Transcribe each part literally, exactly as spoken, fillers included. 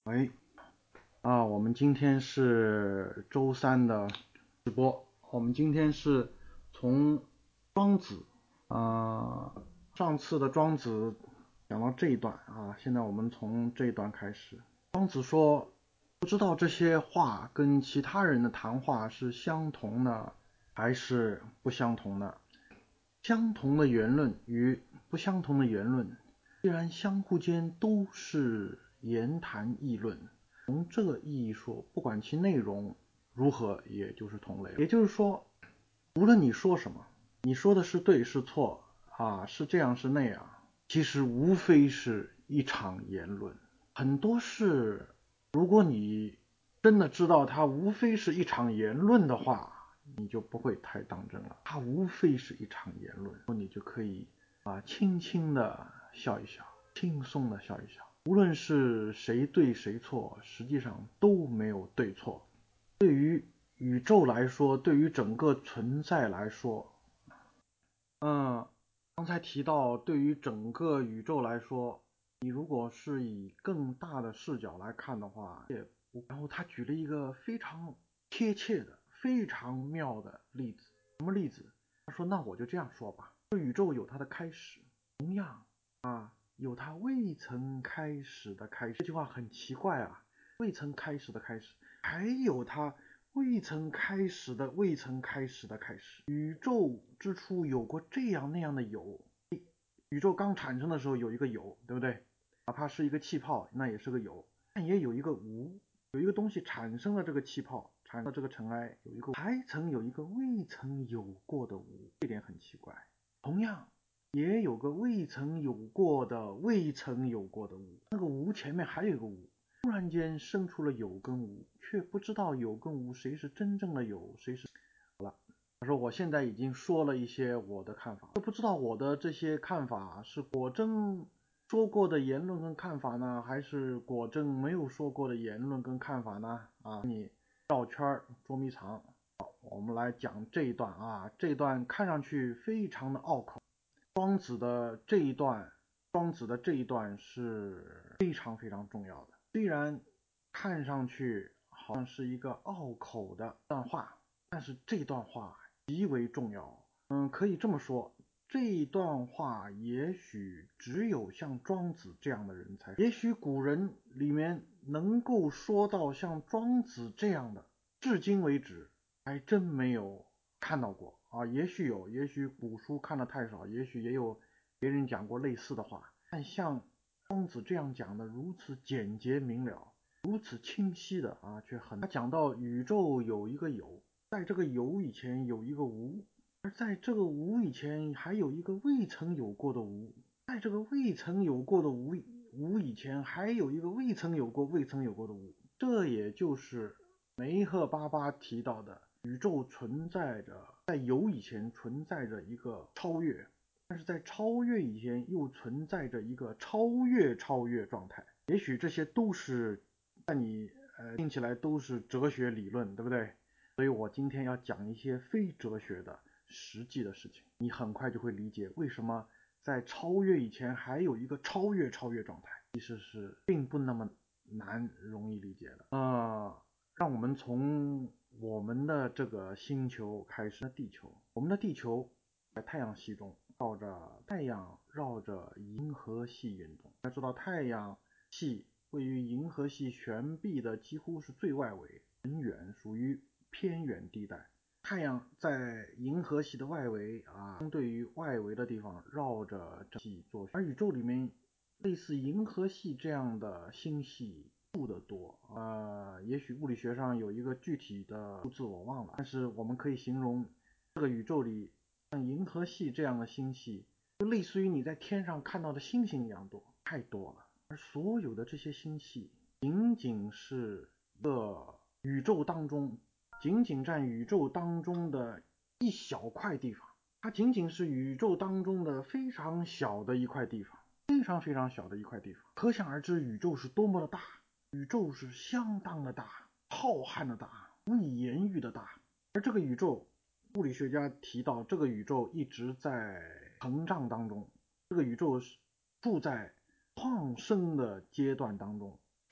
喂，啊，我们今天是周三的直播，我们今天是从庄子，啊、上次的庄子讲到这一段啊，现在我们从这一段开始。庄子说，不知道这些话跟其他人的谈话是相同的还是不相同的。相同的言论与不相同的言论，既然相互间都是言谈议论，从这个意义说，不管其内容如何，也就是同类。也就是说，无论你说什么，你说的是对是错啊，是这样是那样，其实无非是一场言论。很多事，如果你真的知道它无非是一场言论的话，你就不会太当真了。它无非是一场言论，你就可以啊轻轻的笑一笑，轻松的笑一笑。无论是谁对谁错，实际上都没有对错。对于宇宙来说，对于整个存在来说，嗯，刚才提到，对于整个宇宙来说，你如果是以更大的视角来看的话，也不然后他举了一个非常贴切的、非常妙的例子。什么例子？他说：“那我就这样说吧，宇宙有它的开始，同样啊，有它未曾开始的开始。”这句话很奇怪啊，未曾开始的开始，还有它未曾开始的未曾开始的开始。宇宙之初有过这样那样的有，宇宙刚产生的时候有一个有，对不对？哪怕是一个气泡，那也是个有，但也有一个无，有一个东西产生了这个气泡，产生了这个尘埃，有一个还曾有一个未曾有过的无，这点很奇怪。同样也有个未曾有过的未曾有过的无，那个无前面还有一个无，突然间生出了有跟无，却不知道有跟无谁是真正的有，谁是好了。他说我现在已经说了一些我的看法，不知道我的这些看法是果真说过的言论跟看法呢，还是果真没有说过的言论跟看法呢？啊，你绕圈捉迷藏。好，我们来讲这一段啊，这一段看上去非常的拗口。庄子的这一段，庄子的这一段是非常非常重要的。虽然看上去好像是一个拗口的段话，但是这段话极为重要。嗯，可以这么说，这段话也许只有像庄子这样的人才，也许古人里面能够说到像庄子这样的，至今为止还真没有看到过啊。也许有，也许古书看的太少，也许也有别人讲过类似的话，但像庄子这样讲的如此简洁明了，如此清晰的啊，却很。他讲到宇宙有一个有，在这个有以前有一个无，而在这个无以前还有一个未曾有过的无，在这个未曾有过的无无以前还有一个未曾有过未曾有过的无。这也就是梅赫巴巴提到的宇宙存在着，在有以前存在着一个超越，但是在超越以前又存在着一个超越超越状态。也许这些都是在你呃听起来都是哲学理论，对不对？所以我今天要讲一些非哲学的实际的事情，你很快就会理解为什么在超越以前还有一个超越超越状态，其实是并不那么难容易理解的。呃，让我们从我们的这个星球开始，地球，我们的地球在太阳系中绕着太阳绕着银河系运动。要知道太阳系位于银河系悬臂的几乎是最外围，很远，属于偏远地带。太阳在银河系的外围啊，相对于外围的地方绕着这系做，而宇宙里面类似银河系这样的星系数的多，呃，也许物理学上有一个具体的数字我忘了，但是我们可以形容这个宇宙里像银河系这样的星系，就类似于你在天上看到的星星一样多，太多了。而所有的这些星系仅仅是一个宇宙当中仅仅占宇宙当中的一小块地方，它仅仅是宇宙当中的非常小的一块地方，非常非常小的一块地方。可想而知宇宙是多么的大，宇宙是相当的大，浩瀚的大，无以言喻的大。而这个宇宙，物理学家提到这个宇宙一直在膨胀当中，这个宇宙是处在创生的阶段当中，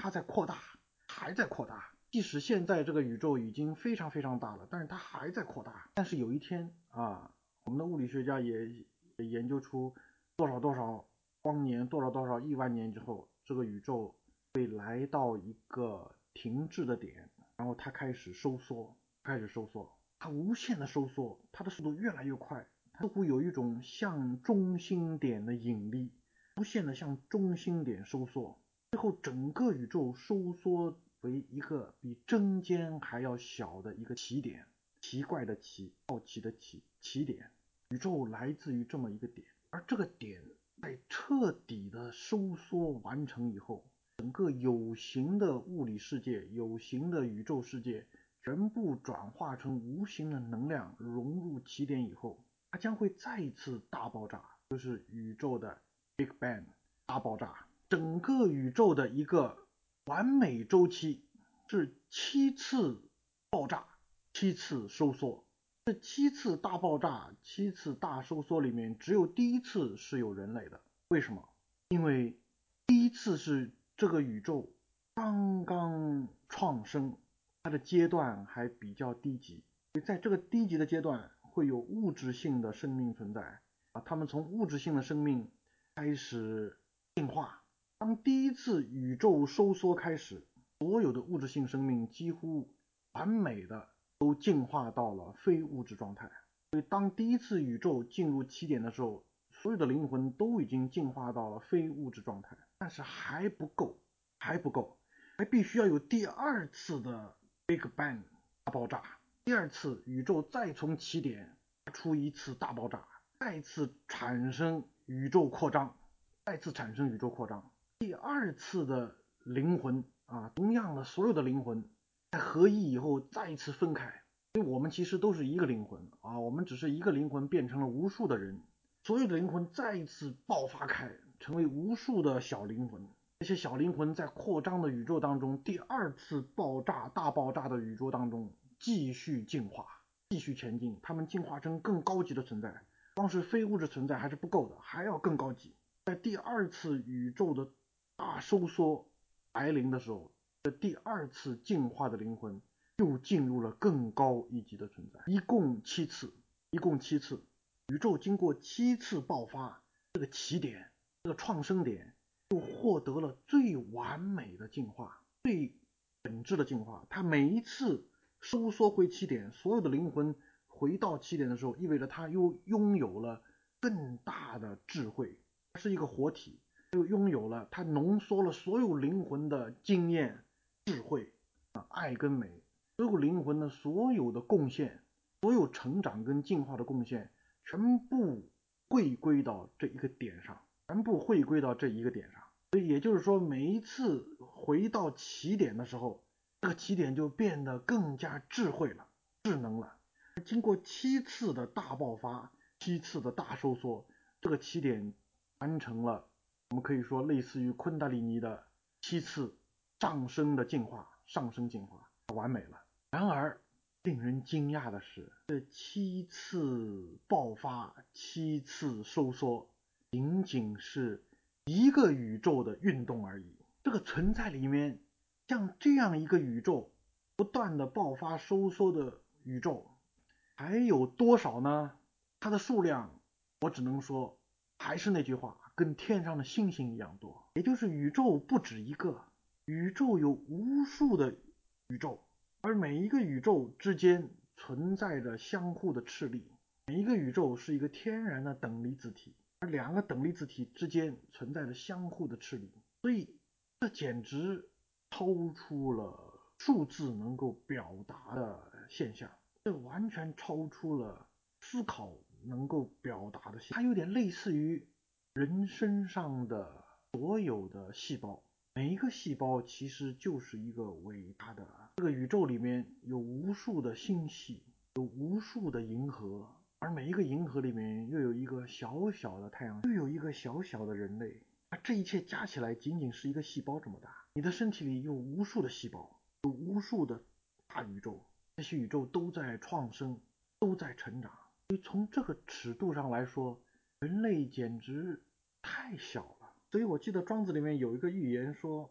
它在扩大，还在扩大。即使现在这个宇宙已经非常非常大了，但是它还在扩大。但是有一天啊，我们的物理学家也也研究出多少多少光年，多少多少亿万年之后，这个宇宙会来到一个停滞的点，然后它开始收缩，开始收缩，它无限的收缩，它的速度越来越快，它似乎有一种向中心点的引力，无限的向中心点收缩，最后整个宇宙收缩为一个比针尖还要小的一个起点，奇怪的奇，好奇的奇，起点。宇宙来自于这么一个点，而这个点在彻底的收缩完成以后，整个有形的物理世界，有形的宇宙世界全部转化成无形的能量，融入起点以后，它将会再一次大爆炸，就是宇宙的 Big Bang 大爆炸。整个宇宙的一个完美周期是七次爆炸，七次收缩。这七次大爆炸，七次大收缩里面，只有第一次是有人类的。为什么？因为第一次是这个宇宙刚刚创生，它的阶段还比较低级，在这个低级的阶段会有物质性的生命存在啊，它们从物质性的生命开始进化。当第一次宇宙收缩开始，所有的物质性生命几乎完美的都进化到了非物质状态。所以当第一次宇宙进入起点的时候，所有的灵魂都已经进化到了非物质状态，但是还不够，还不够，还必须要有第二次的 Big Bang 大爆炸。第二次宇宙再从起点发出一次大爆炸，再次产生宇宙扩张，再次产生宇宙扩张。第二次的灵魂啊，同样的所有的灵魂在合一以后再一次分开，因为我们其实都是一个灵魂啊，我们只是一个灵魂变成了无数的人，所有的灵魂再一次爆发开，成为无数的小灵魂。这些小灵魂在扩张的宇宙当中，第二次爆炸大爆炸的宇宙当中继续进化，继续前进，他们进化成更高级的存在，光是非物质存在还是不够的，还要更高级。在第二次宇宙的大收缩来临的时候，这第二次进化的灵魂又进入了更高一级的存在，一共七次，一共七次，宇宙经过七次爆发，这个起点，这个创生点，又获得了最完美的进化，最本质的进化。它每一次收缩回起点，所有的灵魂回到起点的时候，意味着它又拥有了更大的智慧，它是一个活体，又拥有了，它浓缩了所有灵魂的经验、智慧、爱跟美，所有灵魂的所有的贡献，所有成长跟进化的贡献，全部回归到这一个点上，全部回归到这一个点上。所以也就是说，每一次回到起点的时候，这个起点就变得更加智慧了、智能了。经过七次的大爆发，七次的大收缩，这个起点完成了，我们可以说类似于昆达里尼的七次上升的进化，上升进化，完美了。然而令人惊讶的是，这七次爆发，七次收缩，仅仅是一个宇宙的运动而已。这个存在里面，像这样一个宇宙不断的爆发收缩的宇宙还有多少呢？它的数量，我只能说还是那句话，跟天上的星星一样多。也就是宇宙不止一个，宇宙有无数的宇宙，而每一个宇宙之间存在着相互的斥力，每一个宇宙是一个天然的等离子体，而两个等离子体之间存在着相互的斥力，所以这简直超出了数字能够表达的现象，这完全超出了思考能够表达的现象。它有点类似于人身上的所有的细胞，每一个细胞其实就是一个伟大的，这个宇宙里面有无数的星系，有无数的银河，而每一个银河里面又有一个小小的太阳，又有一个小小的人类，而这一切加起来仅仅是一个细胞这么大。你的身体里有无数的细胞，有无数的大宇宙，这些宇宙都在创生，都在成长。所以从这个尺度上来说，人类简直太小了。所以我记得庄子里面有一个寓言说，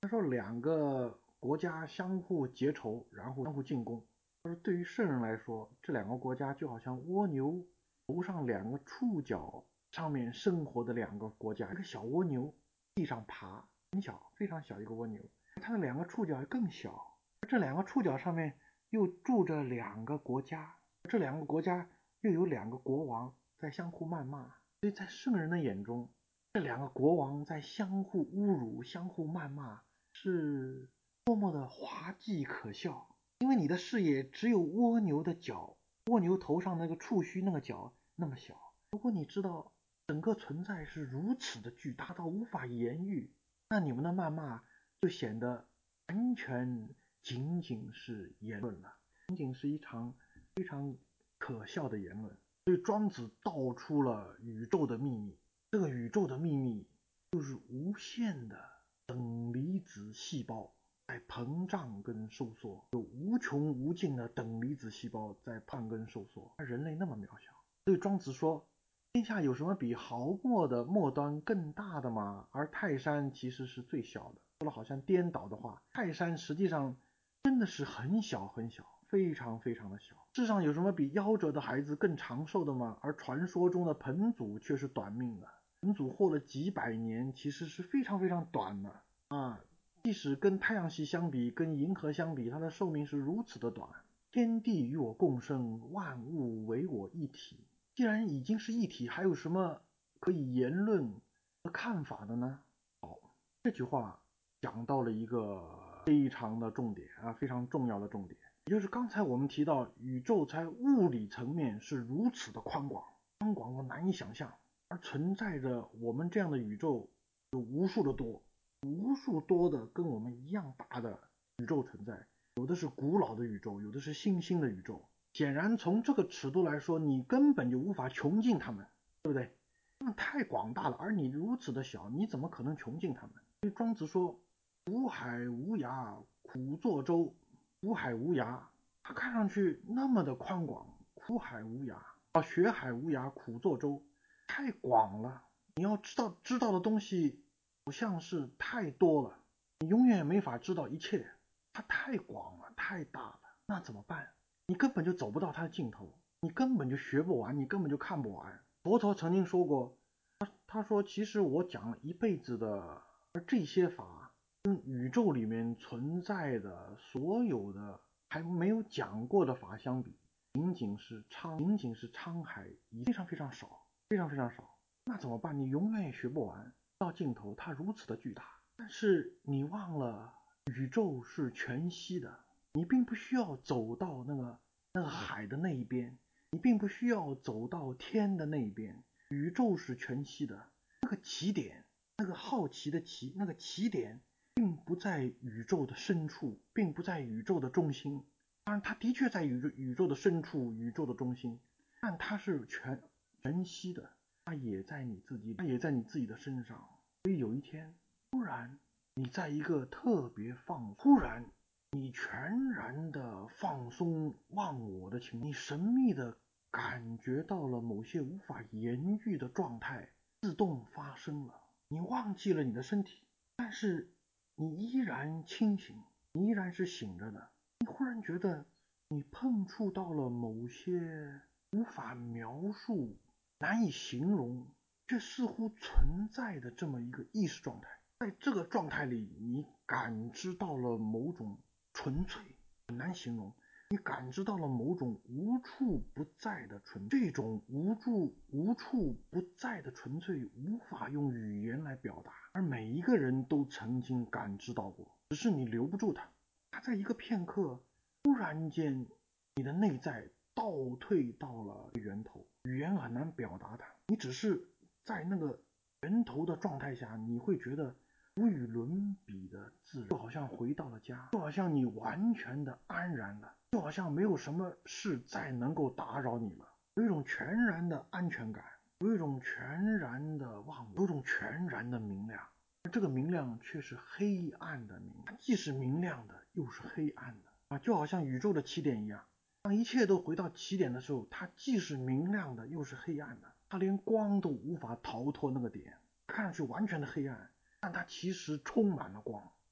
他说两个国家相互结仇，然后相互进攻。他说对于圣人来说，这两个国家就好像蜗牛头上两个触角上面生活的两个国家，一个小蜗牛地上爬，很小，非常小一个蜗牛，它的两个触角更小，这两个触角上面又住着两个国家，这两个国家又有两个国王在相互谩骂。所以在圣人的眼中，这两个国王在相互侮辱、相互谩骂，是多么的滑稽可笑。因为你的视野只有蜗牛的角，蜗牛头上那个触须那个角那么小。如果你知道整个存在是如此的巨大到无法言喻，那你们的谩骂就显得完全仅仅是言论了，仅仅是一场非常可笑的言论。所以庄子道出了宇宙的秘密，这个宇宙的秘密就是无限的等离子细胞在膨胀跟收缩，有无穷无尽的等离子细胞在胖跟收缩，而人类那么渺小。所以庄子说，天下有什么比毫末的末端更大的吗？而泰山其实是最小的。说了好像颠倒的话，泰山实际上真的是很小很小，非常非常的小。世上有什么比夭折的孩子更长寿的吗？而传说中的彭祖却是短命的。彭祖活了几百年，其实是非常非常短的啊！即使跟太阳系相比，跟银河相比，它的寿命是如此的短。天地与我共生，万物为我一体。既然已经是一体，还有什么可以言论和看法的呢？好，这句话讲到了一个非常的重点啊，非常重要的重点，也就是刚才我们提到，宇宙在物理层面是如此的宽广，宽广的难以想象，而存在着我们这样的宇宙有无数的多，无数多的跟我们一样大的宇宙存在，有的是古老的宇宙，有的是新兴的宇宙。显然从这个尺度来说，你根本就无法穷尽它们，对不对？它们太广大了，而你如此的小，你怎么可能穷尽它们？所以庄子说，苦海无涯，苦作舟。苦海无涯，它看上去那么的宽广，苦海无涯啊，雪海无涯，苦作舟，太广了。你要知道知道的东西好像是太多了，你永远没法知道一切，它太广了，太大了，那怎么办？你根本就走不到它的尽头，你根本就学不完，你根本就看不完。佛陀曾经说过，他他说其实我讲了一辈子的，而这些法跟宇宙里面存在的所有的还没有讲过的法相比，仅仅是沧仅仅是沧海一非常非常少，非常非常少。那怎么办？你永远也学不完，到尽头它如此的巨大。但是你忘了，宇宙是全息的。你并不需要走到那个那个海的那一边，你并不需要走到天的那一边。宇宙是全息的，那个起点，那个好奇的奇，那个起点，并不在宇宙的深处，并不在宇宙的中心。当然，它的确在宇宙宇宙的深处，宇宙的中心，但它是全全息的，它也在你自己，它也在你自己的身上。所以有一天，突然你在一个特别放，突然。你全然的放松忘我的情况，你神秘的感觉到了某些无法言喻的状态自动发生了。你忘记了你的身体，但是你依然清醒，你依然是醒着的。你忽然觉得你碰触到了某些无法描述、难以形容却似乎存在的这么一个意识状态。在这个状态里，你感知到了某种纯粹，很难形容。你感知到了某种无处不在的纯粹，这种无处无处不在的纯粹无法用语言来表达，而每一个人都曾经感知到过，只是你留不住它。它在一个片刻，突然间，你的内在倒退到了源头，语言很难表达它。你只是在那个源头的状态下，你会觉得无与伦比的自然，就好像回到了家，就好像你完全的安然了，就好像没有什么事再能够打扰你了，有一种全然的安全感，有一种全然的忘我，有一种全然的明亮。这个明亮却是黑暗的明亮，既是明亮的，又是黑暗的啊，就好像宇宙的起点一样。当一切都回到起点的时候，它既是明亮的，又是黑暗的，它连光都无法逃脱那个点，看上去完全的黑暗，但它其实充满了光。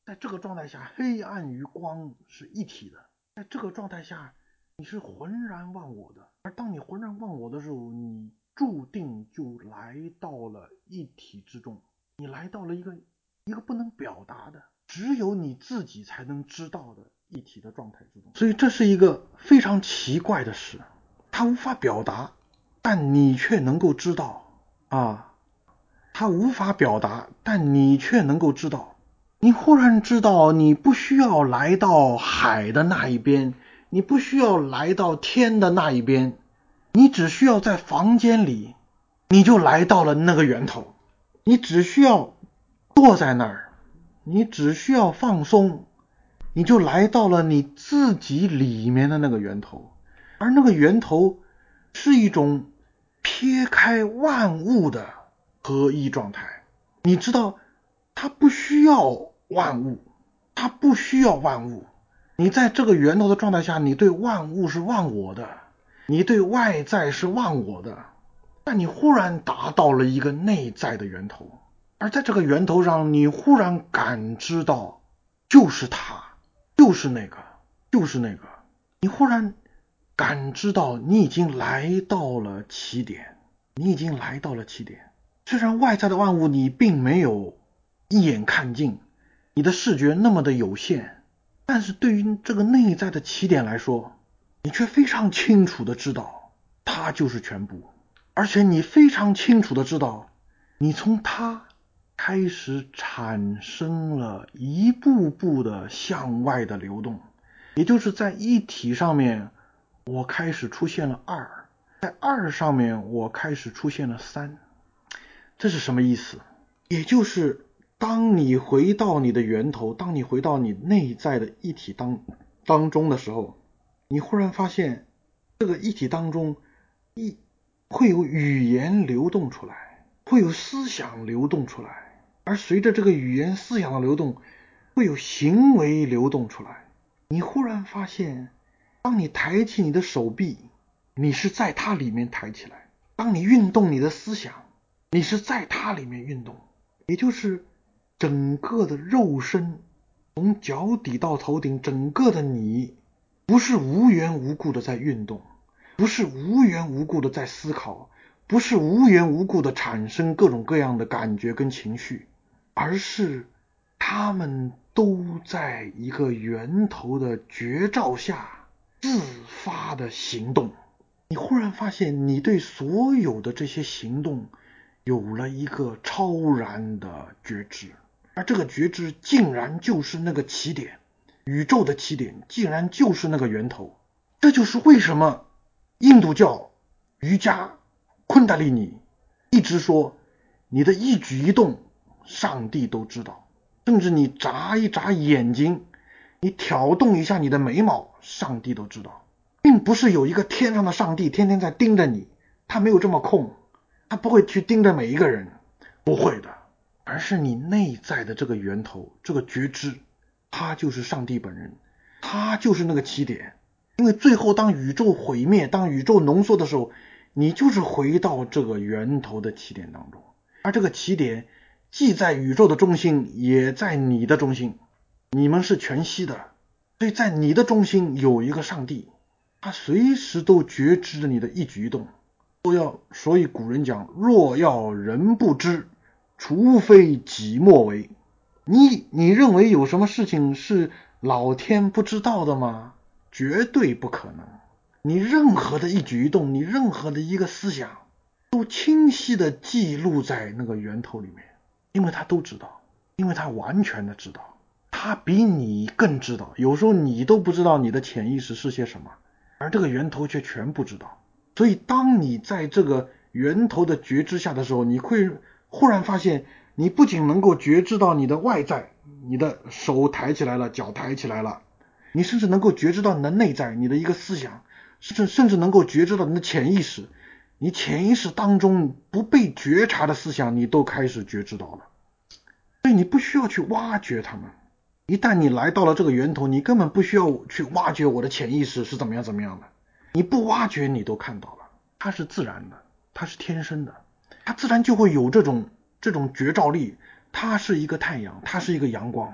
在这个状态下，黑暗与光是一体的，在这个状态下你是浑然忘我的，而当你浑然忘我的时候，你注定就来到了一体之中，你来到了一个一个不能表达的，只有你自己才能知道的一体的状态之中。所以这是一个非常奇怪的事，它无法表达，但你却能够知道啊，它无法表达，但你却能够知道。你忽然知道，你不需要来到海的那一边，你不需要来到天的那一边，你只需要在房间里，你就来到了那个源头。你只需要坐在那儿，你只需要放松，你就来到了你自己里面的那个源头。而那个源头是一种撇开万物的合一状态。你知道它不需要万物，它不需要万物。你在这个源头的状态下，你对万物是忘我的，你对外在是忘我的，但你忽然达到了一个内在的源头，而在这个源头上，你忽然感知到就是它，就是那个，就是那个。你忽然感知到你已经来到了起点，你已经来到了起点。虽然外在的万物你并没有一眼看尽，你的视觉那么的有限，但是对于这个内在的起点来说，你却非常清楚的知道它就是全部，而且你非常清楚的知道你从它开始产生了一步步的向外的流动，也就是在一体上面我开始出现了二，在二上面我开始出现了三。这是什么意思？也就是当你回到你的源头，当你回到你内在的一体当当中的时候，你忽然发现这个一体当中一会有语言流动出来，会有思想流动出来，而随着这个语言思想的流动，会有行为流动出来。你忽然发现，当你抬起你的手臂，你是在它里面抬起来；当你运动你的思想，你是在它里面运动。也就是整个的肉身，从脚底到头顶，整个的你不是无缘无故的在运动，不是无缘无故的在思考，不是无缘无故的产生各种各样的感觉跟情绪，而是他们都在一个源头的觉照下自发的行动。你忽然发现你对所有的这些行动有了一个超然的觉知，而这个觉知竟然就是那个起点，宇宙的起点竟然就是那个源头。这就是为什么印度教、瑜伽、昆达利尼一直说你的一举一动上帝都知道，甚至你眨一眨眼睛，你挑动一下你的眉毛，上帝都知道。并不是有一个天上的上帝天天在盯着你，他没有这么空，他不会去盯着每一个人，不会的，而是你内在的这个源头，这个觉知，他就是上帝本人，他就是那个起点。因为最后当宇宙毁灭，当宇宙浓缩的时候，你就是回到这个源头的起点当中，而这个起点既在宇宙的中心，也在你的中心，你们是全息的，所以在你的中心有一个上帝，他随时都觉知着你的一举一动。都要，所以古人讲，若要人不知，除非己莫为。你你认为有什么事情是老天不知道的吗？绝对不可能。你任何的一举一动，你任何的一个思想，都清晰的记录在那个源头里面，因为他都知道，因为他完全的知道，他比你更知道。有时候你都不知道你的潜意识是些什么，而这个源头却全部知道。所以当你在这个源头的觉知下的时候，你会忽然发现，你不仅能够觉知到你的外在，你的手抬起来了，脚抬起来了，你甚至能够觉知到你的内在，你的一个思想，甚至甚至能够觉知到你的潜意识，你潜意识当中不被觉察的思想，你都开始觉知到了。所以你不需要去挖掘它们。一旦你来到了这个源头，你根本不需要去挖掘我的潜意识是怎么样怎么样的，你不挖掘你都看到了，它是自然的，它是天生的，它自然就会有这种这种觉照力。它是一个太阳，它是一个阳光，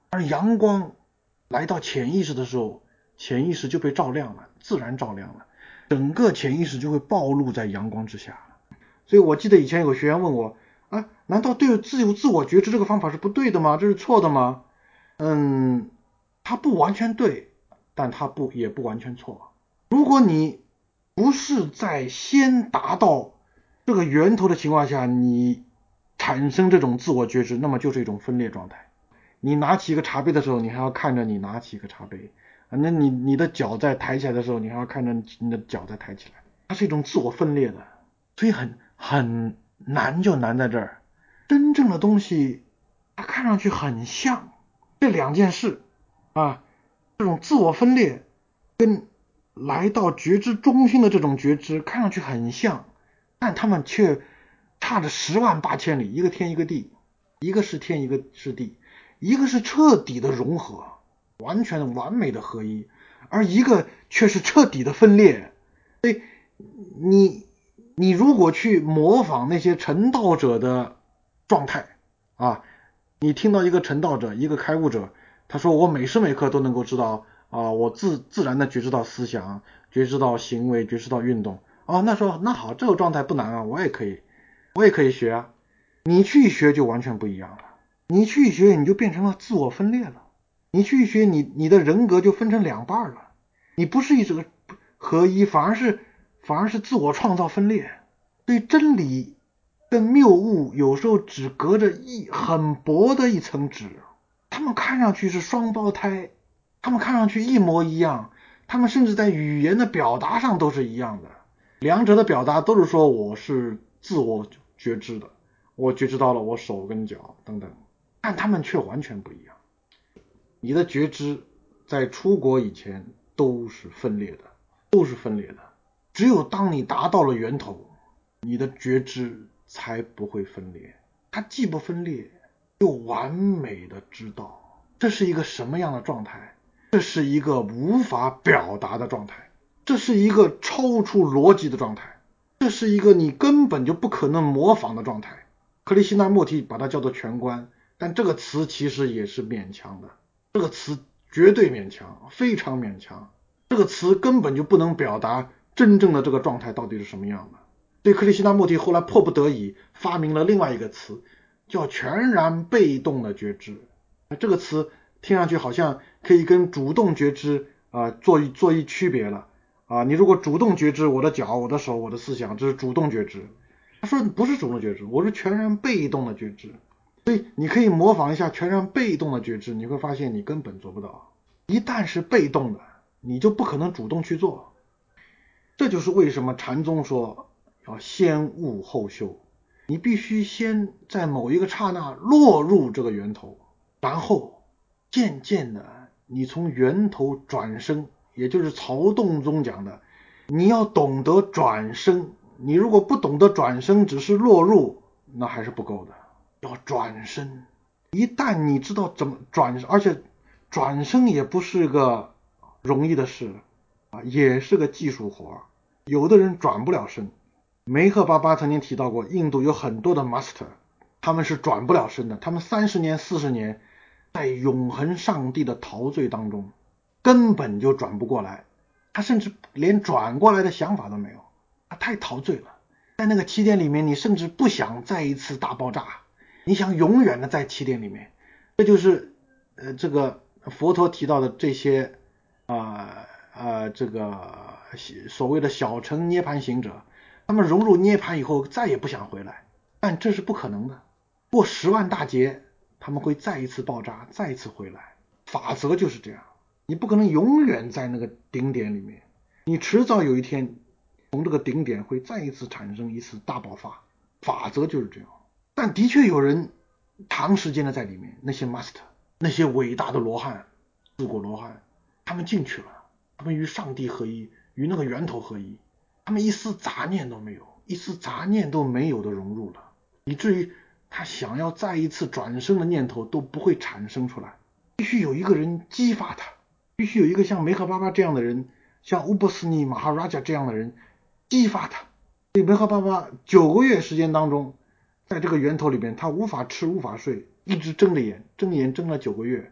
而阳光来到潜意识的时候，潜意识就被照亮了，自然照亮了，整个潜意识就会暴露在阳光之下。所以我记得以前有个学员问我啊，难道对自由自我觉知这个方法是不对的吗？这是错的吗？嗯，它不完全对，但它不也不完全错。如果你不是在先达到这个源头的情况下，你产生这种自我觉知，那么就是一种分裂状态。你拿起一个茶杯的时候，你还要看着你拿起一个茶杯，那你你的脚在抬起来的时候，你还要看着你的脚在抬起来，它是一种自我分裂的，所以很很难就难在这儿。真正的东西它看上去很像，这两件事啊，这种自我分裂跟来到觉知中心的这种觉知看上去很像，但他们却差着十万八千里，一个天一个地，一个是天一个是地，一个是彻底的融合，完全完美的合一，而一个却是彻底的分裂。所以你你如果去模仿那些成道者的状态啊，你听到一个成道者，一个开悟者，他说我每时每刻都能够知道啊，我自自然的觉知到思想，觉知到行为，觉知到运动。哦，那说那好，这个状态不难啊，我也可以，我也可以学啊。你去学就完全不一样了，你去学你就变成了自我分裂了，你去学你你的人格就分成两半了，你不是一直合一，反而是反而是自我创造分裂。对真理跟谬误有时候只隔着一很薄的一层纸，他们看上去是双胞胎，他们看上去一模一样，他们甚至在语言的表达上都是一样的，两者的表达都是说我是自我觉知的，我觉知到了我手跟脚等等，但他们却完全不一样。你的觉知在出国以前都是分裂的，都是分裂的，只有当你达到了源头，你的觉知才不会分裂，它既不分裂又完美的知道。这是一个什么样的状态？这是一个无法表达的状态，这是一个超出逻辑的状态，这是一个你根本就不可能模仿的状态。克里希那穆提把它叫做全观，但这个词其实也是勉强的，这个词绝对勉强，非常勉强，这个词根本就不能表达真正的这个状态到底是什么样的。对，克里希那穆提后来迫不得已发明了另外一个词，叫全然被动的觉知。这个词听上去好像可以跟主动觉知啊、呃、做一做一区别了啊。你如果主动觉知我的脚、我的手、我的思想，这是主动觉知。他说不是主动觉知，我是全然被动的觉知。所以你可以模仿一下全然被动的觉知，你会发现你根本做不到。一旦是被动的，你就不可能主动去做。这就是为什么禅宗说要先悟后修，你必须先在某一个刹那落入这个源头，然后渐渐的你从源头转生，也就是曹洞宗讲的，你要懂得转生。你如果不懂得转生，只是落入，那还是不够的，要转生。一旦你知道怎么转，而且转生也不是个容易的事啊，也是个技术活，有的人转不了身。梅赫巴巴曾经提到过，印度有很多的 master， 他们是转不了身的，他们三十年四十年在永恒上帝的陶醉当中，根本就转不过来，他甚至连转过来的想法都没有，他太陶醉了。在那个起点里面，你甚至不想再一次大爆炸，你想永远的在起点里面。这就是呃这个佛陀提到的这些啊呃, 呃这个所谓的小乘涅槃行者，他们融入涅槃以后再也不想回来，但这是不可能的。过十万大劫，他们会再一次爆炸，再一次回来。法则就是这样，你不可能永远在那个顶点里面，你迟早有一天从这个顶点会再一次产生一次大爆发，法则就是这样。但的确有人长时间的在里面，那些 master， 那些伟大的罗汉，四果罗汉，他们进去了，他们与上帝合一，与那个源头合一，他们一丝杂念都没有，一丝杂念都没有的融入了，以至于他想要再一次转生的念头都不会产生出来。必须有一个人激发他，必须有一个像梅赫巴巴这样的人，像乌波斯尼马哈拉加这样的人激发他。所以梅赫巴巴九个月时间当中，在这个源头里面，他无法吃无法睡，一直睁着眼，睁眼睁了九个月，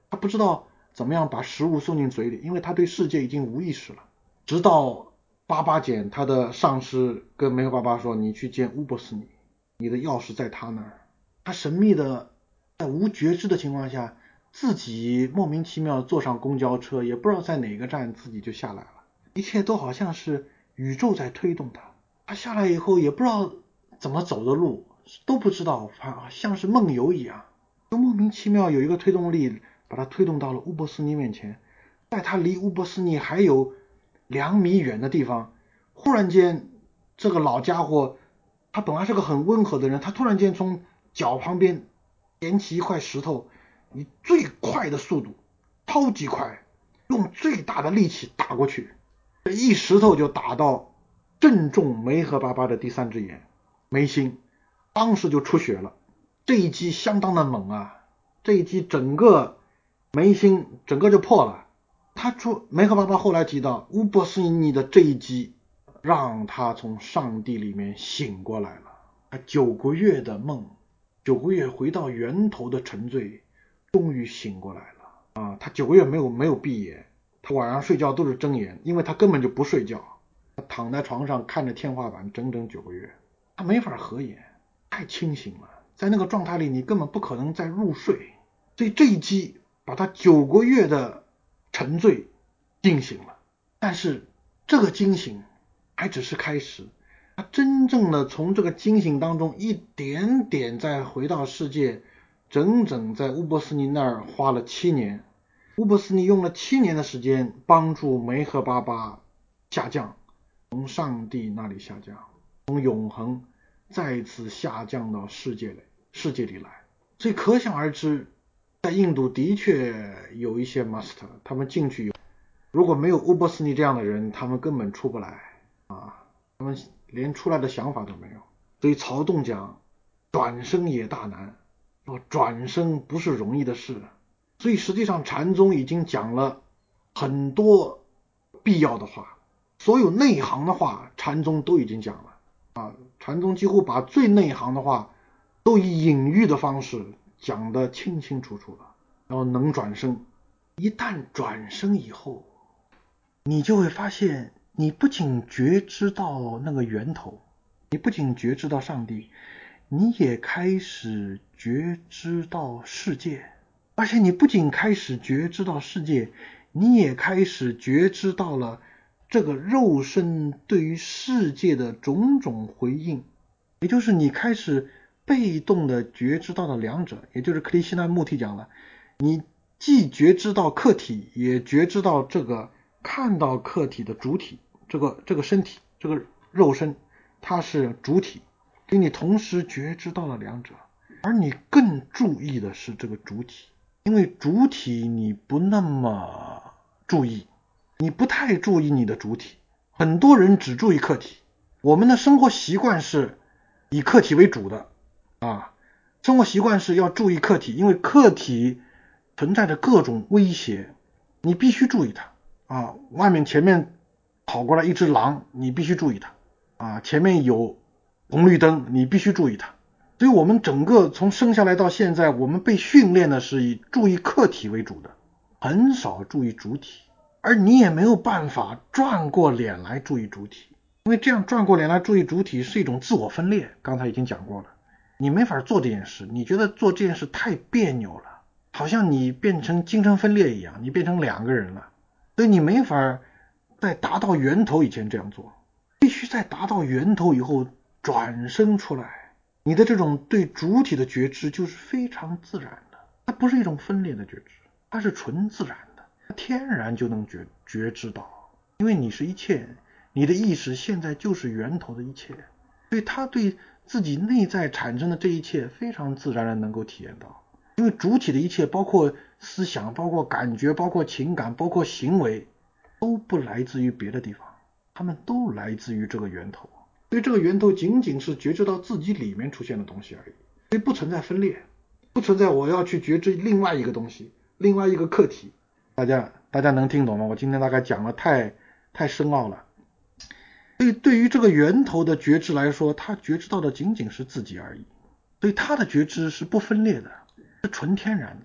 他不知道怎么样把食物送进嘴里，因为他对世界已经无意识了。直到巴巴简他的上司跟梅赫巴巴说，你去见乌波斯尼，你的钥匙在他那儿。他神秘的在无觉知的情况下，自己莫名其妙坐上公交车，也不知道在哪个站自己就下来了，一切都好像是宇宙在推动他。他下来以后也不知道怎么走的路，都不知道，像是梦游一样，就莫名其妙有一个推动力把他推动到了乌波斯尼面前。在他离乌波斯尼还有两米远的地方，忽然间这个老家伙，他本来是个很温和的人，他突然间从脚旁边捡起一块石头，以最快的速度，超级快，用最大的力气打过去，这一石头就打到正中梅赫巴巴的第三只眼，眉心，当时就出血了。这一击相当的猛啊，这一击整个眉心整个就破了。他出梅赫巴巴后来提到，乌波斯尼的这一击让他从上帝里面醒过来了。他九个月的梦，九个月回到源头的沉醉，终于醒过来了啊！他九个月没有没有闭眼，他晚上睡觉都是睁眼，因为他根本就不睡觉，他躺在床上看着天花板整整九个月，他没法合眼，太清醒了，在那个状态里你根本不可能再入睡，所以这一击把他九个月的沉醉惊醒了。但是这个惊醒还只是开始，他真正的从这个惊醒当中一点点再回到世界，整整在乌波斯尼那儿花了七年。乌波斯尼用了七年的时间帮助梅赫巴巴下降，从上帝那里下降，从永恒再次下降到世界里世界里来。所以可想而知，在印度的确有一些 master， 他们进去如果没有乌波斯尼这样的人，他们根本出不来啊，他们连出来的想法都没有。所以曹洞讲转生也大难，说转生不是容易的事。所以实际上禅宗已经讲了很多必要的话，所有内行的话禅宗都已经讲了啊，禅宗几乎把最内行的话都以隐喻的方式讲得清清楚楚了。然后能转生，一旦转生以后，你就会发现，你不仅觉知到那个源头，你不仅觉知到上帝，你也开始觉知到世界。而且你不仅开始觉知到世界，你也开始觉知到了这个肉身对于世界的种种回应。也就是你开始被动的觉知到了两者，也就是克里希那穆提讲了，你既觉知到客体，也觉知到这个看到客体的主体，这个这个身体，这个肉身，它是主体，所以你同时觉知到了两者。而你更注意的是这个主体，因为主体你不那么注意，你不太注意你的主体，很多人只注意客体。我们的生活习惯是以客体为主的啊，生活习惯是要注意客体，因为客体存在着各种威胁，你必须注意它啊。外面前面跑过来一只狼，你必须注意它啊。前面有红绿灯，你必须注意它。所以我们整个从生下来到现在，我们被训练的是以注意客体为主的，很少注意主体。而你也没有办法转过脸来注意主体，因为这样转过脸来注意主体是一种自我分裂，刚才已经讲过了，你没法做这件事，你觉得做这件事太别扭了，好像你变成精神分裂一样，你变成两个人了，所以你没法在达到源头以前这样做，必须在达到源头以后转生出来，你的这种对主体的觉知就是非常自然的，它不是一种分裂的觉知，它是纯自然的，它天然就能觉觉知到，因为你是一切，你的意识现在就是源头的一切，所以它对自己内在产生的这一切非常自然的能够体验到。因为主体的一切，包括思想，包括感觉，包括情感，包括行为，都不来自于别的地方，它们都来自于这个源头。所以这个源头仅仅是觉知到自己里面出现的东西而已，所以不存在分裂，不存在我要去觉知另外一个东西，另外一个客体。大家大家能听懂吗？我今天大概讲的太太深奥了。所以对于这个源头的觉知来说，他觉知到的仅仅是自己而已，所以他的觉知是不分裂的，是纯天然的。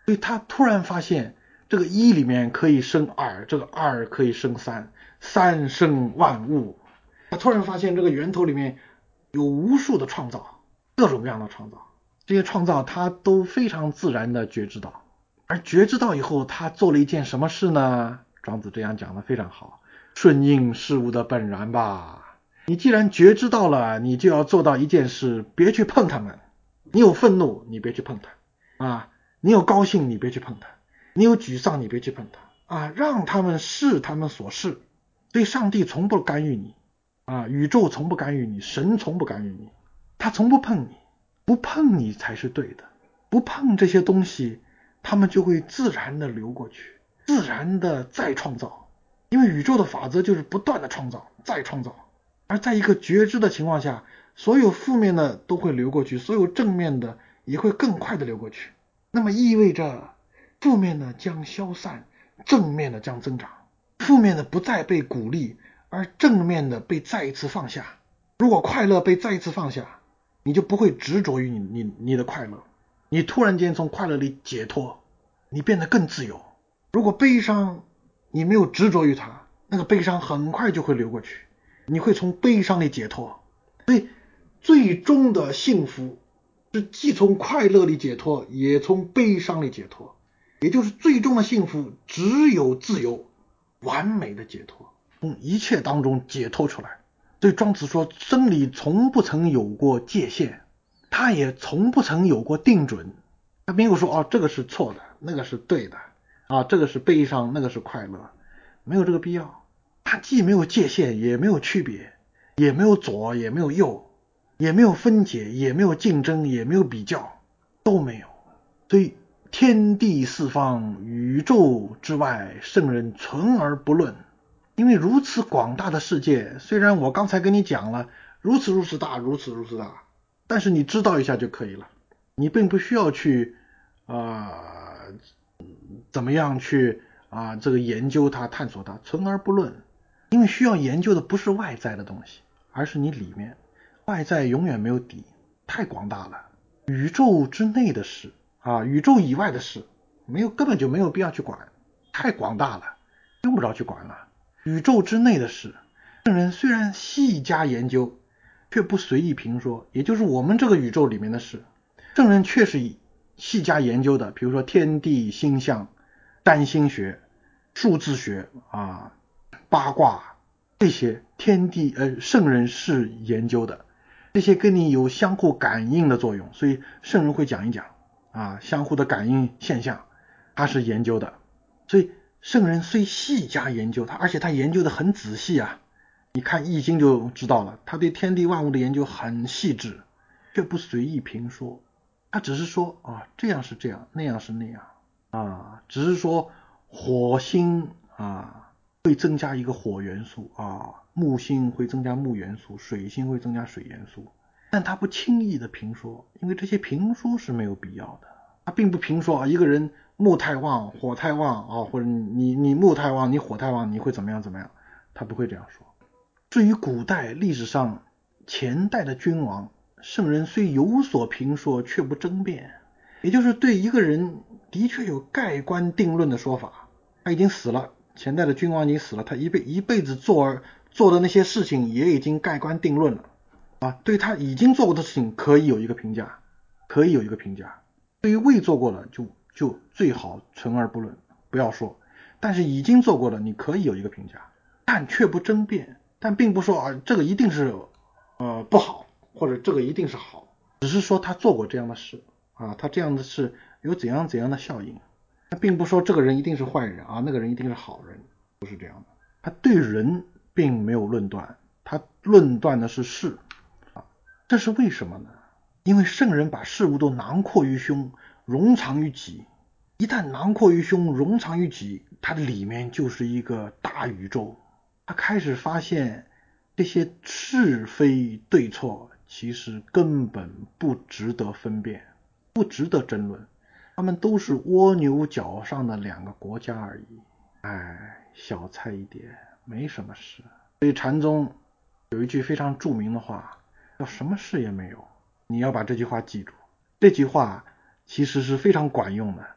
所以他突然发现这个一里面可以生二，这个二可以生三，三生万物。他突然发现这个源头里面有无数的创造，各种各样的创造，这些创造他都非常自然的觉知到。而觉知到以后，他做了一件什么事呢？庄子这样讲的非常好，顺应事物的本然吧。你既然觉知到了，你就要做到一件事，别去碰他们。你有愤怒，你别去碰他啊；你有高兴，你别去碰他；你有沮丧，你别去碰他啊。让他们是他们所是。所以上帝从不干预你啊，宇宙从不干预你，神从不干预你，他从不碰你，不碰你才是对的。不碰这些东西，他们就会自然的流过去，自然的再创造。因为宇宙的法则就是不断的创造，再创造。而在一个觉知的情况下，所有负面的都会流过去，所有正面的也会更快的流过去。那么意味着负面的将消散，正面的将增长。负面的不再被鼓励，而正面的被再一次放下。如果快乐被再一次放下，你就不会执着于你你你的快乐，你突然间从快乐里解脱，你变得更自由。如果悲伤你没有执着于它，那个悲伤很快就会流过去，你会从悲伤里解脱。所以最终的幸福是既从快乐里解脱，也从悲伤里解脱。也就是最终的幸福只有自由，完美的解脱，从一切当中解脱出来。所以庄子说，真理从不曾有过界限，他也从不曾有过定准。他没有说哦，这个是错的，那个是对的啊，这个是悲伤，那个是快乐，没有这个必要。他既没有界限，也没有区别，也没有左，也没有右，也没有分解，也没有竞争，也没有比较，都没有。所以天地四方，宇宙之外，圣人存而不论。因为如此广大的世界，虽然我刚才跟你讲了如此如此大，如此如此大，但是你知道一下就可以了，你并不需要去呃怎么样去啊、呃、这个研究它，探索它，存而不论。因为需要研究的不是外在的东西，而是你里面。外在永远没有底，太广大了。宇宙之内的事啊，宇宙以外的事，没有根本就没有必要去管，太广大了，用不着去管了。宇宙之内的事，圣人虽然细加研究，却不随意评说，也就是我们这个宇宙里面的事，圣人确实细加研究的，比如说天地星象、占星学、数字学啊、八卦这些，天地呃圣人是研究的，这些跟你有相互感应的作用，所以圣人会讲一讲啊，相互的感应现象，他是研究的。所以圣人虽细加研究，他而且他研究的很仔细啊，你看易经就知道了，他对天地万物的研究很细致，却不随意评说。他只是说啊，这样是这样，那样是那样啊，只是说火星啊会增加一个火元素啊，木星会增加木元素，水星会增加水元素，但他不轻易的评说，因为这些评说是没有必要的。他并不评说啊，一个人木太旺，火太旺啊，或者你你木太旺，你火太旺，你会怎么样怎么样，他不会这样说。至于古代历史上前代的君王，圣人虽有所评说，却不争辩，也就是对一个人的确有盖棺定论的说法。他已经死了，前代的君王已经死了，他一辈一辈子做做的那些事情也已经盖棺定论了啊，对他已经做过的事情可以有一个评价，可以有一个评价。对于未做过的就就最好存而不论，不要说。但是已经做过的你可以有一个评价，但却不争辩。但并不说啊，这个一定是呃不好，或者这个一定是好，只是说他做过这样的事啊，他这样的事有怎样怎样的效应。他并不说这个人一定是坏人啊，那个人一定是好人，不是这样的。他对人并没有论断，他论断的是事啊，这是为什么呢？因为圣人把事物都囊括于胸，容藏于己。一旦囊括于胸，容藏于己，它的里面就是一个大宇宙。他开始发现这些是非对错其实根本不值得分辨，不值得争论，他们都是蜗牛角上的两个国家而已。哎，小菜一碟，没什么事。所以禅宗有一句非常著名的话，叫什么事也没有。你要把这句话记住，这句话其实是非常管用的。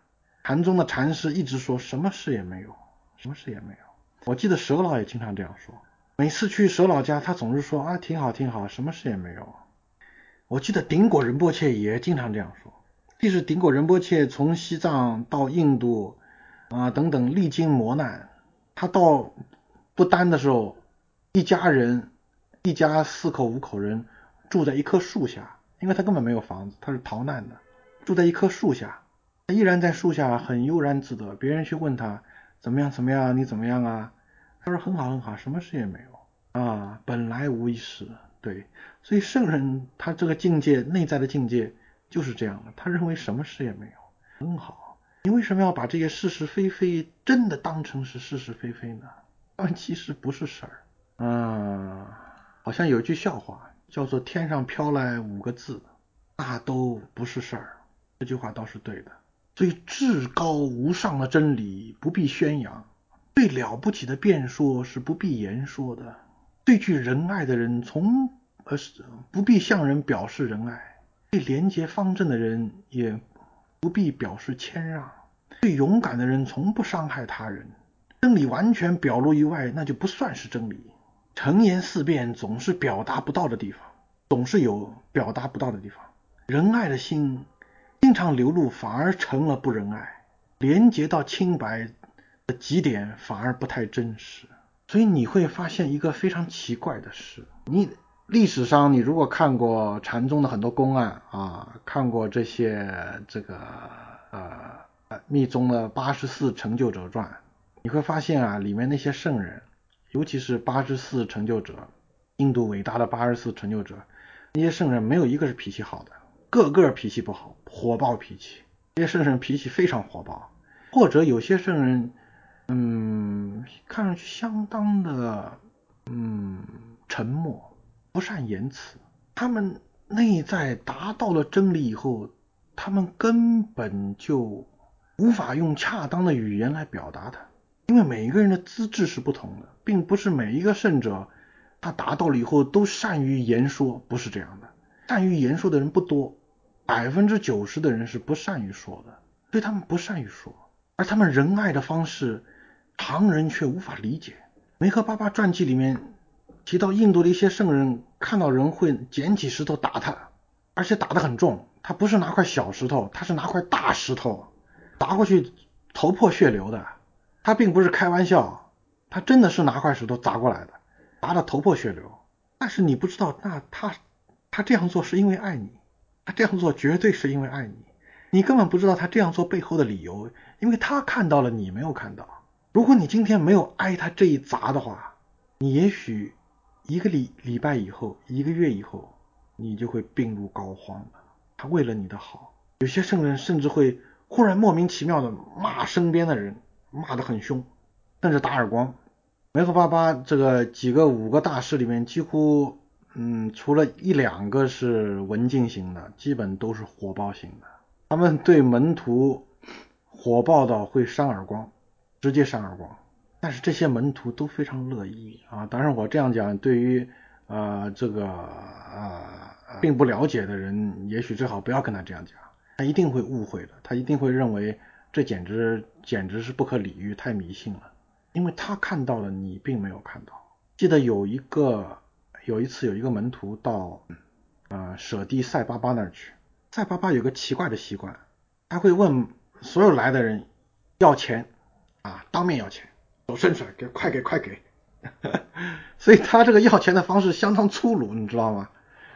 禅宗的禅师一直说什么事也没有，什么事也没有。我记得佘老也经常这样说，每次去佘老家他总是说啊挺好挺好，什么事也没有。我记得顶果仁波切也经常这样说，即使顶果仁波切从西藏到印度啊等等历经磨难，他到不丹的时候，一家人一家四口五口人住在一棵树下，因为他根本没有房子，他是逃难的，住在一棵树下，他依然在树下很悠然自得。别人去问他怎么样怎么样，你怎么样啊？他说很好很好，什么事也没有啊，本来无一事。对，所以圣人他这个境界，内在的境界就是这样的，他认为什么事也没有，很好。你为什么要把这些是是非非真的当成是是是非非呢？他们其实不是事儿。嗯，好像有句笑话叫做天上飘来五个字，那都不是事儿。这句话倒是对的。所以至高无上的真理不必宣扬，最了不起的辩说是不必言说的，最具仁爱的人从呃不必向人表示仁爱，最廉洁方正的人也不必表示谦让，最勇敢的人从不伤害他人。真理完全表露于外，那就不算是真理。诚言四辩总是表达不到的地方，总是有表达不到的地方。仁爱的心经常流露，反而成了不仁爱。廉洁到清白的极点，反而不太真实。所以你会发现一个非常奇怪的事，你历史上你如果看过禅宗的很多公案啊，看过这些这个呃密宗的八十四成就者传，你会发现啊，里面那些圣人，尤其是八十四成就者，印度伟大的八十四成就者，那些圣人没有一个是脾气好的，个个脾气不好，火爆脾气。这些圣人脾气非常火爆，或者有些圣人嗯，看上去相当的嗯沉默，不善言辞。他们内在达到了真理以后，他们根本就无法用恰当的语言来表达它，因为每一个人的资质是不同的，并不是每一个圣者他达到了以后都善于言说，不是这样的。善于言说的人不多，百分之九十的人是不善于说的，所以他们不善于说，而他们仁爱的方式常人却无法理解。梅诃巴巴传记里面提到印度的一些圣人看到人会捡起石头打他，而且打得很重，他不是拿块小石头，他是拿块大石头打过去头破血流的。他并不是开玩笑，他真的是拿块石头砸过来的，打得头破血流。但是你不知道，那他他这样做是因为爱你，他这样做绝对是因为爱你，你根本不知道他这样做背后的理由，因为他看到了你没有看到。如果你今天没有挨他这一砸的话，你也许一个礼礼拜以后，一个月以后，你就会病入膏肓了。他为了你的好，有些圣人甚至会忽然莫名其妙的骂身边的人，骂得很凶，甚至打耳光。梅诃巴巴这个几个五个大师里面，几乎嗯除了一两个是文静型的，基本都是火爆型的。他们对门徒火爆到会扇耳光，直接扇耳光。但是这些门徒都非常乐意啊。当然我这样讲，对于呃这个呃并不了解的人，也许最好不要跟他这样讲，他一定会误会的，他一定会认为这简直简直是不可理喻，太迷信了。因为他看到了你并没有看到。记得有一个有一次有一个门徒到呃舍弟赛巴巴那儿去，赛巴巴有个奇怪的习惯，他会问所有来的人要钱啊，当面要钱，手伸出来给，快给快给所以他这个要钱的方式相当粗鲁，你知道吗？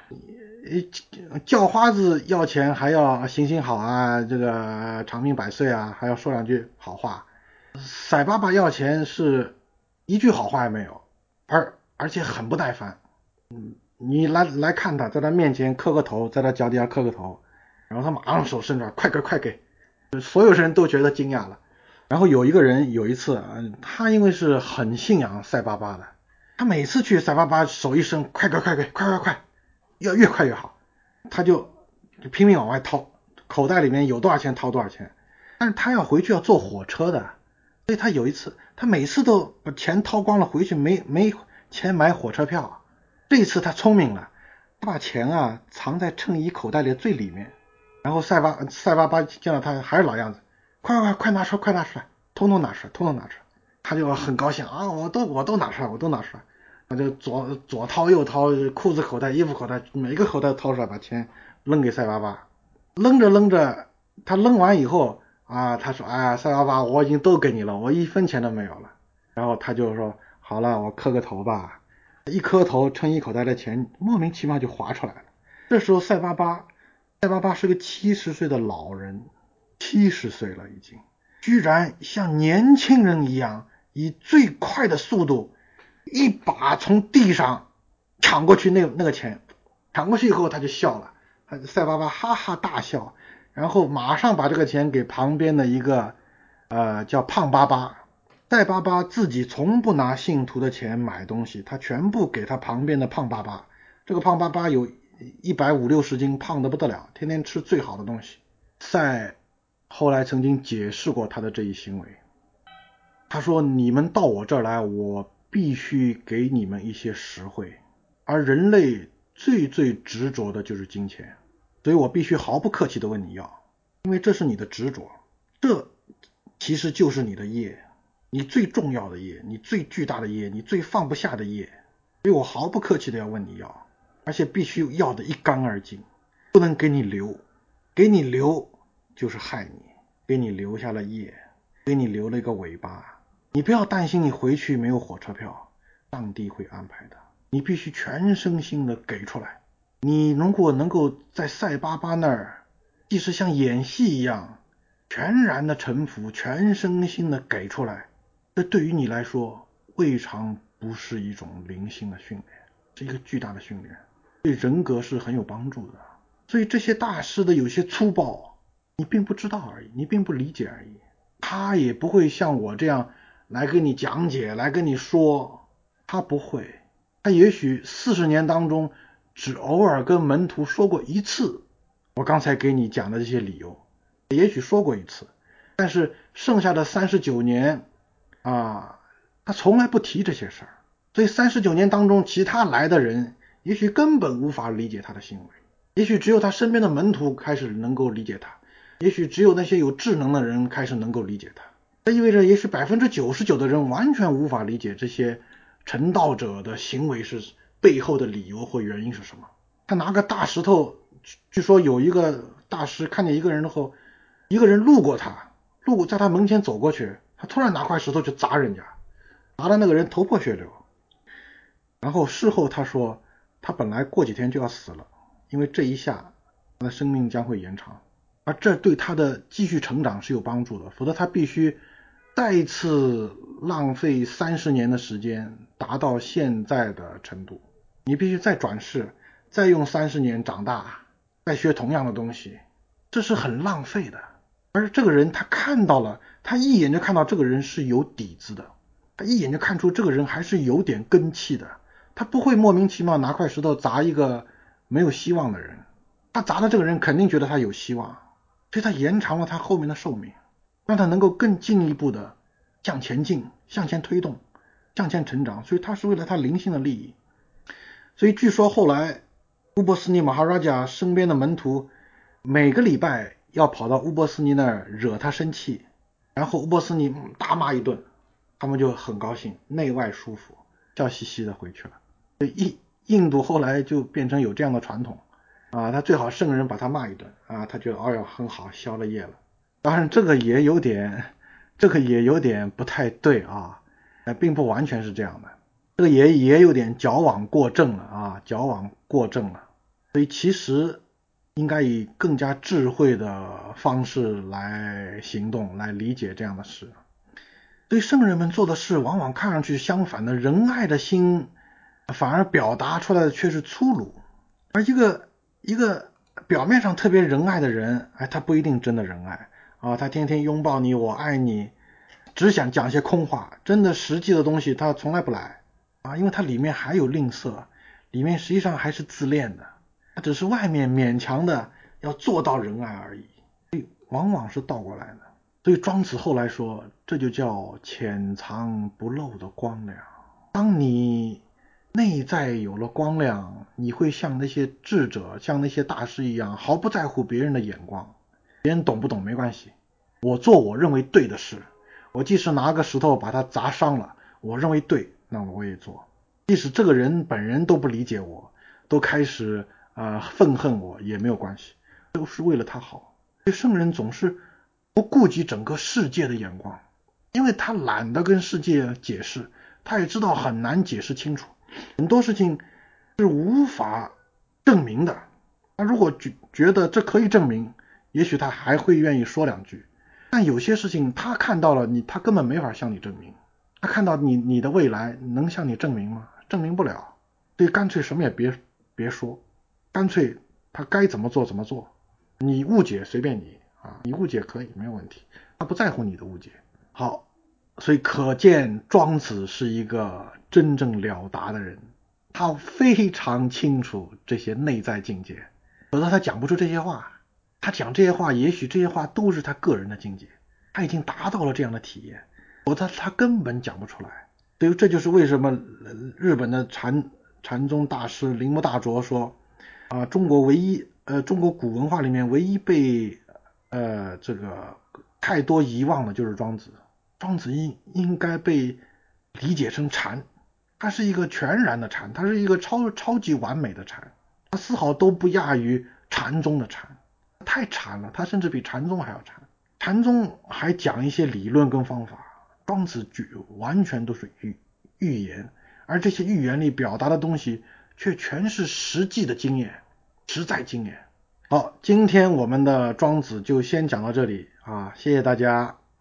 叫花子要钱还要行行好啊，这个长命百岁啊，还要说两句好话。赛巴巴要钱是一句好话也没有，而而且很不耐烦。嗯，你来来看他，在他面前磕个头，在他脚底下磕个头，然后他马上手伸出来，快给快给，所有人都觉得惊讶了。然后有一个人有一次，他因为是很信仰赛巴巴的，他每次去赛巴巴手一伸，快给快给，快快快，要越快越好，他就拼命往外掏，口袋里面有多少钱掏多少钱。但是他要回去要坐火车的，所以他有一次，他每次都把钱掏光了，回去没没钱买火车票。这一次他聪明了，他把钱啊藏在衬衣口袋里最里面。然后赛巴赛巴巴见到他还是老样子， 快快快拿出来，快拿出来，通通拿出来，通通拿出来。他就很高兴啊，我都我都拿出来，我都拿出来。他就左左掏右掏，裤子口袋、衣服口袋，每个口袋掏出来，把钱扔给赛巴巴。扔着扔着，他扔完以后啊，他说：“哎呀，赛巴巴，我已经都给你了，我一分钱都没有了。”然后他就说：“好了，我磕个头吧。”一磕头，撑一口袋的钱莫名其妙就划出来了。这时候赛巴巴，赛巴巴是个七十岁的老人，七十岁了已经，居然像年轻人一样，以最快的速度，一把从地上抢过去那那个钱，抢过去以后他就笑了，他赛巴巴哈哈大笑，然后马上把这个钱给旁边的一个呃叫胖巴巴。赛巴巴自己从不拿信徒的钱买东西，他全部给他旁边的胖巴巴。这个胖巴巴有一百五六十斤，胖得不得了，天天吃最好的东西。赛后来曾经解释过他的这一行为，他说：“你们到我这儿来，我必须给你们一些实惠，而人类最最执着的就是金钱，所以我必须毫不客气地问你要，因为这是你的执着，这其实就是你的业，你最重要的业，你最巨大的业，你最放不下的业，所以我毫不客气地要问你要，而且必须要得一干二净，不能给你留，给你留就是害你，给你留下了业，给你留了一个尾巴。你不要担心你回去没有火车票，上帝会安排的，你必须全身心的给出来。你如果能够在赛巴巴那儿，即使像演戏一样，全然的臣服，全身心的给出来，这对于你来说未尝不是一种灵性的训练，是一个巨大的训练，对人格是很有帮助的。所以这些大师的有些粗暴，你并不知道而已，你并不理解而已，他也不会像我这样来跟你讲解，来跟你说，他不会，他也许四十年当中只偶尔跟门徒说过一次我刚才给你讲的这些理由，也许说过一次，但是剩下的三十九年啊，他从来不提这些事儿，所以三十九年当中其他来的人也许根本无法理解他的行为，也许只有他身边的门徒开始能够理解他，也许只有那些有智能的人开始能够理解他，这意味着也许 百分之九十九 的人完全无法理解这些成道者的行为是背后的理由或原因是什么。他拿个大石头，据说有一个大师看见一个人后，一个人路过他，路过在他门前走过去，他突然拿块石头就砸人家，砸的那个人头破血流。然后事后他说，他本来过几天就要死了，因为这一下他的生命将会延长，而这对他的继续成长是有帮助的，否则他必须再一次浪费三十年的时间达到现在的程度，你必须再转世，再用三十年长大，再学同样的东西，这是很浪费的。而这个人他看到了，他一眼就看到这个人是有底子的，他一眼就看出这个人还是有点根气的，他不会莫名其妙拿块石头砸一个没有希望的人，他砸的这个人肯定觉得他有希望，所以他延长了他后面的寿命，让他能够更进一步的向前进，向前推动，向前成长，所以他是为了他灵性的利益。所以据说后来乌波斯尼马哈拉贾身边的门徒每个礼拜要跑到乌波斯尼那儿惹他生气，然后乌波斯尼大骂一顿，他们就很高兴，内外舒服，笑嘻嘻的回去了。所以印度后来就变成有这样的传统啊，他最好圣人把他骂一顿啊，他觉得哦哟很好，消了业了。当然这个也有点这个也有点不太对啊，并不完全是这样的，这个也也有点矫枉过正了啊，矫枉过正了。所以其实应该以更加智慧的方式来行动，来理解这样的事。所以圣人们做的事往往看上去相反的，仁爱的心反而表达出来的却是粗鲁，而一个一个表面上特别仁爱的人，哎，他不一定真的仁爱啊，他天天拥抱你，我爱你，只想讲些空话，真的实际的东西他从来不来啊，因为他里面还有吝啬，里面实际上还是自恋的，他只是外面勉强的要做到仁爱而已，所以往往是倒过来的。所以庄子后来说，这就叫潜藏不露的光亮。当你内在有了光亮，你会像那些智者，像那些大师一样，毫不在乎别人的眼光，别人懂不懂没关系， 我做我认为对的事，我即使拿个石头把他砸伤了，我认为对，那我也做。即使这个人本人都不理解我，都开始呃愤恨我也没有关系，都是为了他好。圣人总是不顾及整个世界的眼光，因为他懒得跟世界解释，他也知道很难解释清楚，很多事情是无法证明的。他如果觉觉得这可以证明，也许他还会愿意说两句。但有些事情他看到了你，他根本没法向你证明。他看到你你的未来能向你证明吗？证明不了。所以干脆什么也别别说，干脆他该怎么做怎么做。你误解随便你啊，你误解可以没有问题，他不在乎你的误解。好，所以可见庄子是一个真正了达的人，他非常清楚这些内在境界，否则他讲不出这些话。他讲这些话，也许这些话都是他个人的境界，他已经达到了这样的体验，否则他根本讲不出来。所以这就是为什么日本的禅禅宗大师铃木大拙说啊，中国唯一呃中国古文化里面唯一被呃这个太多遗忘的就是庄子。庄子应应该被理解成禅，它是一个全然的禅，它是一个超超级完美的禅，它丝毫都不亚于禅宗的禅，太禅了，它甚至比禅宗还要禅。禅宗还讲一些理论跟方法，庄子完全都是寓寓言，而这些寓言里表达的东西却全是实际的经验，实在经验。好，今天我们的庄子就先讲到这里啊，谢谢大家。